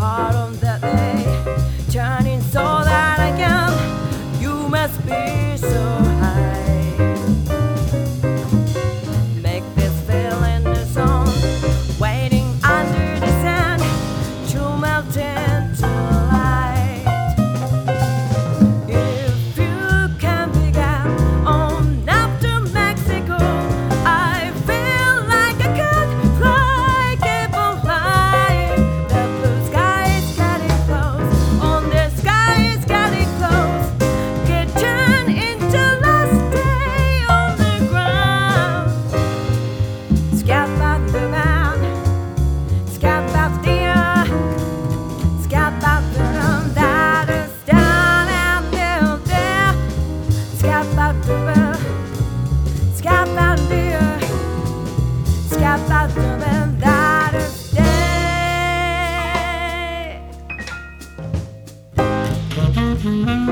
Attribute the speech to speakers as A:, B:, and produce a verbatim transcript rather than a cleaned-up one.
A: heart on that day, turning so that I can. You must be so high. Make this feeling a song, waiting under the sun to melt into light. If you can pick up on up to Mexico, I feel like I could fly, keep on flying. The blue sky is getting close, on the sky is getting close. Get turned into last day on the ground. Scat back the man, scat back the earth, scat back the run that is down and down there. Scat back the man, scat back the earth, scat back the man that is dead.